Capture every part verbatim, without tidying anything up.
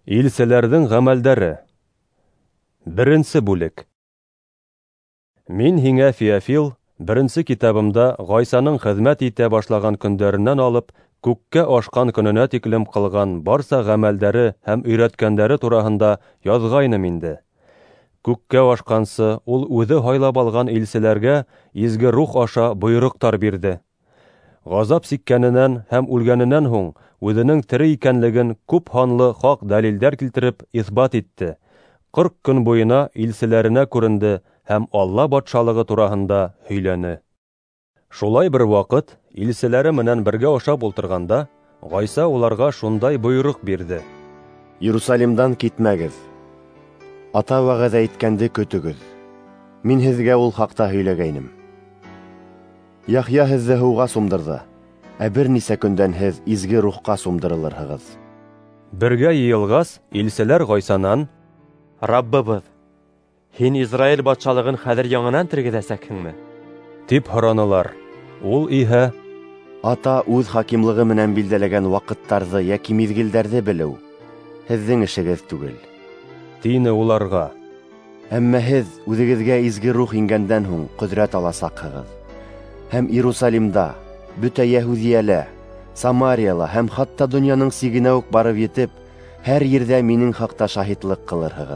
Илселәрҙең ғәмәлдәре. Беренсе бүлек. Мин һиңә, Феофил, беренсе китабымда Ғайсаның хеҙмәт итә башлаған көндәренән алып, күккә ашҡан көнөнә тиклем ҡылған барса ғәмәлдәре һәм өйрәткәндәре тураһында яҙғайным инде. Күккә ашҡансы, ул үҙе һайлап алған илселәргә изге рух аша бойороҡтар бирҙе. Ғазап сиккәненән һәм үлгәненән һуң үҙенең тере икәнлеген күп һанлы хаҡ дәлилдәр килтереп иҫбат итте. Ҡырҡ көн буйына илселәренә күренде һәм Алла батшалығы тураһында һөйләне. Шулай бер ваҡыт, илселәре менән бергә ашап ултырғанда, Ғайса уларға шундай бойороҡ бирҙе. Иерусалимдан китмәгеҙ. Ата вәғәҙә иткәнде көтөгөҙ. Мин һеҙгә ул хаҡта һөйләгәйнем. Яхья һеҙҙе һыуға сумдырҙы, ә бер нисә көндән һеҙ изге рухҡа сумдырылырһығыҙ. Бергә йыйылғас, илселәр Ғайсанан: Раббыбыҙ, һин Израиль батшалығын хәҙер яңынан тергеҙәсәкһеңме? Тип һоранылар. Ул иһә: Ата үҙ хакимлығы менән билдәләгән ваҡыттарҙы йәки миҙгелдәрҙе белеү һеҙҙең эшегеҙ түгел. Тине уларға. Әммә һеҙ үҙегеҙгә изге рух ингәндән һуң ҡөҙрәт аласаҡһығыҙ. Һәм Иерусалимда, бөтә Йәһүҙиәлә, Самарияла һәм хатта донъяның сигенә үк барып етеп, һәр ерҙә минең хаҡта шаһитлыҡ ҡылырһығыҙ.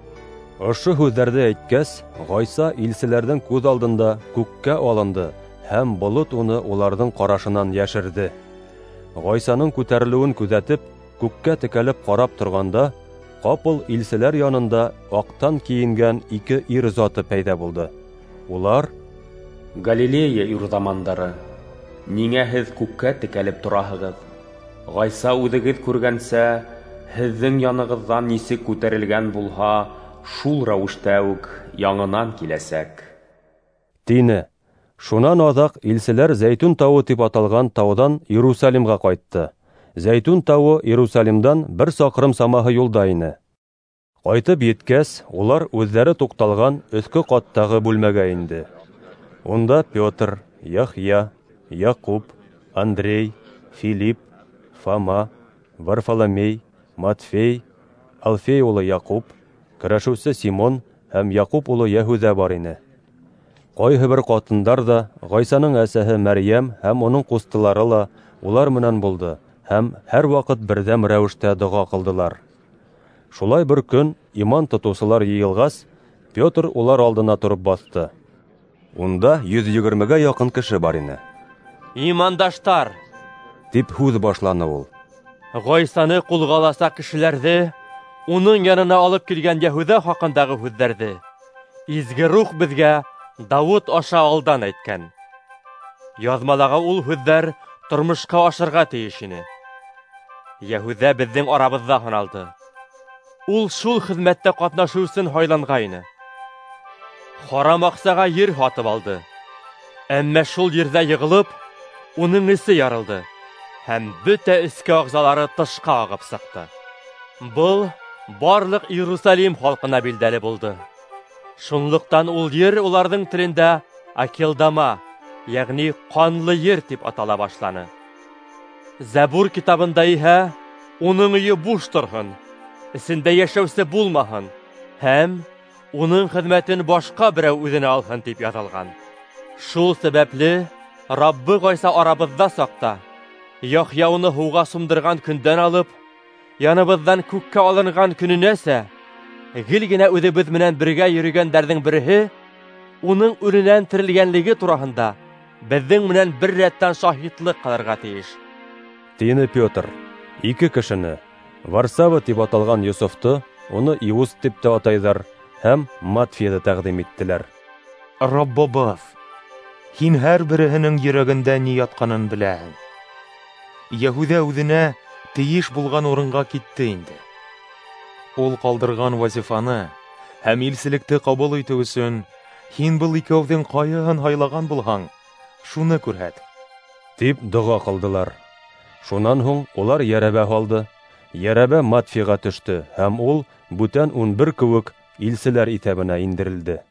Ошо һүҙҙәрҙе әйткәс, Ғайса илселәрҙең күҙ алдында күккә алынды һәм болот уны уларҙың ҡарашынан йәшерҙе. Ғайсаның күтәрелеүен күҙәтеп, күккә текәлеп ҡарап торғанда, ҡапыл илселәр янында аҡтан кейенгән ике ир заты пәйҙә булды. Улар: Галилея ир-замандары, ниңә һеҙ күккә текәлеп тораһығыҙ? Ғайса үҙегеҙ күргәнсә, һеҙҙең янығыҙҙан нисек күтәрелгән булһа, шул рәүештә үк яңынан киләсәк. Тине. Шунан аҙаҡ илселәр Зәйтүн тауы тип аталған тауҙан Иерусалимға ҡайтты. Зәйтүн тауы Иерусалимдан бер саҡрым самаһы юлда ине. Ҡайтып еткәс, улар үҙҙәре туҡталған өҫкө ҡаттағы бүлмәгә инде. Унда Петр, Яхья, Яҡуп, Андрей, Филипп, Фома, Варфоломей, Матфей, Алфей улы Яҡуп, көрәшеүсе Симон һәм Яҡуп улы Йәһүҙә бар ине. Ҡайһы бер ҡатындар да, Ғайсаның әсәһе Мәрйәм һәм уның ҡустылары ла улар менән булды һәм һәр ваҡыт берҙәм рәүештә доға ҡылдылар. Шулай бер көн, иман тотоусылар йыйылғас, Петр улар алдына тороп баҫты. Унда йөҙ егермегә яҡын кеше бар ине. Имандаштар! Тип һүҙ башланы ул. Ғайсаны ҡулға аласаҡ кешеләрҙе, уның янына алып килгән Йәһүҙә хаҡындағы һүҙҙәрҙе изге рух беҙгә Дауыт аша алдан әйткән. Яҙмалағы ул һүҙҙәр тормошҡа ашырға тейеш ине. Йәһүҙә беҙҙең арабыҙҙа һыналды. Ул шул хеҙмәттә ҡатнашыу өсөн һайланғайны. Харам аҡсаға ер һатып алды. Әммә шул ерҙә йығылып, уның эсе ярылды һәм бөтә эске ағзалары тышҡа ағып сыҡты. Был барлыҡ Иерусалим халҡына билдәле булды. Шунлыҡтан ул ер уларҙың телендә Акелдама, йәғни ҡанлы ер тип атала башланы. Зәбур китабында иһә уның өйө буш торһон, эсендә йәшәүсе булмаһын һәм уның хеҙмәтен башҡа берәү үҙенә алһын тип яҙылған. Шул сәбәпле Раббы Ғайса арабыҙҙа саҡта, Яхья уны һыуға сумдырған көндән алып, яныбыҙҙан күккә алынған көнөнәсә, гел генә үҙебеҙ менән бергә йөрөгәндәрҙең береһе, уның үленән терелгәнлеге тураһында беҙҙең менән бер рәттән шаһитлыҡ ҡылырға тейеш. Тине Петр. Ике кешене, Варсава тип аталған Йософты, уны Иус тип тә атайҙар, һәм Матфейҙы тәҡдим иттеләр. Раббыбыҙ, һин һәр береһенең йөрәгендә ни ятҡанын беләһең. Йәһүҙә үҙенә тейеш булған урынға китте инде. Ул ҡалдырған вазифаны һәм илселекте ҡабул итеү өсөн һин был икәүҙең ҡайһыһын һайлаған булһаң, шуны күрһәт. Тип доға ҡылдылар. Шунан һуң улар йәрәбә һалды. Йәрәбә Матфейға төштө һәм ул бүтән ун бер кеүек илселәр иҫәбенә индерелде.